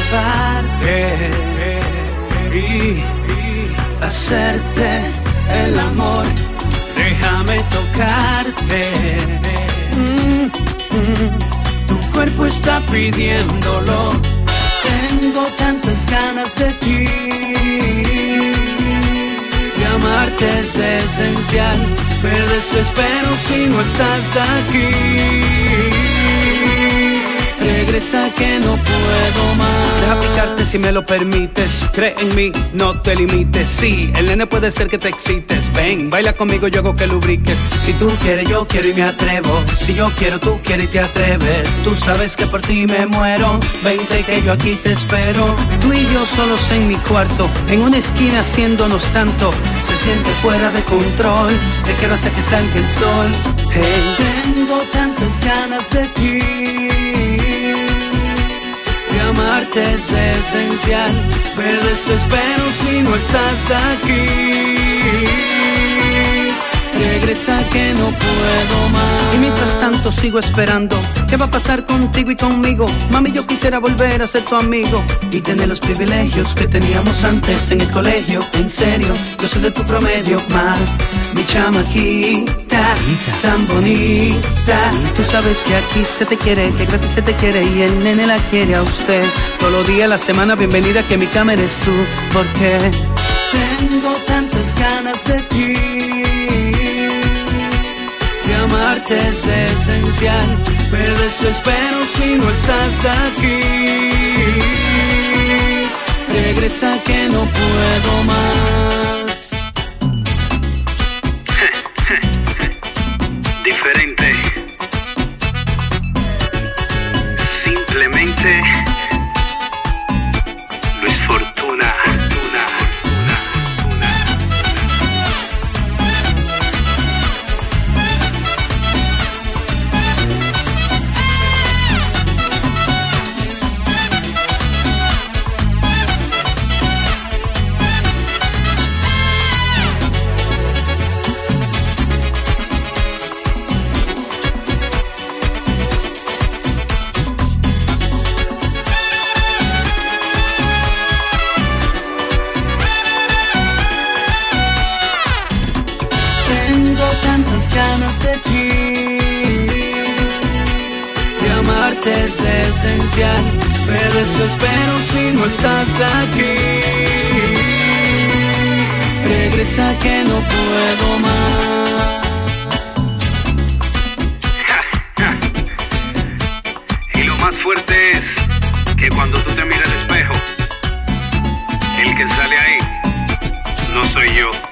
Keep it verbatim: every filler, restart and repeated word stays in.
atraparte y hacerte el amor. Déjame tocarte. Mm, mm. Tu cuerpo está pidiéndolo. Tengo tantas ganas de ti. De amarte es esencial. Me desespero si no estás aquí. Regresa que no puedo más. Deja picarte si me lo permites. Cree en mí, no te limites. Sí, el nene puede ser que te excites. Ven, baila conmigo, yo hago que lubriques. Si tú quieres, yo quiero y me atrevo. Si yo quiero, tú quieres y te atreves. Tú sabes que por ti me muero. Vente que yo aquí te espero. Tú y yo solos en mi cuarto, en una esquina haciéndonos tanto. Se siente fuera de control. Te quiero hasta que salga el sol. Hey. Tengo tantas ganas de ti. De amarte es esencial. Me desespero si no estás aquí. Regresa que no puedo más. Y mientras tanto sigo esperando. ¿Qué va a pasar contigo y conmigo? Mami, yo quisiera volver a ser tu amigo y tener los privilegios que teníamos antes en el colegio. En serio, yo soy de tu promedio, ma. Mi chamaquita, tan bonita. Tú sabes que aquí se te quiere, que gratis se te quiere y el nene la quiere a usted. Todos los días de la semana, bienvenida que mi cama eres tú. Porque tengo tantas ganas de ti. De amarte es esencial. Me desespero si no estás aquí. Regresa que no puedo más. Diferente. Simplemente Luis Fortuna. Fortuna, Fortuna, Fortuna. Tengo tantas ganas de ti. De amarte es esencial. Me desespero si no estás aquí. Regresa que no puedo más. Y lo más fuerte es que cuando tú te miras al espejo, el que sale ahí no soy yo.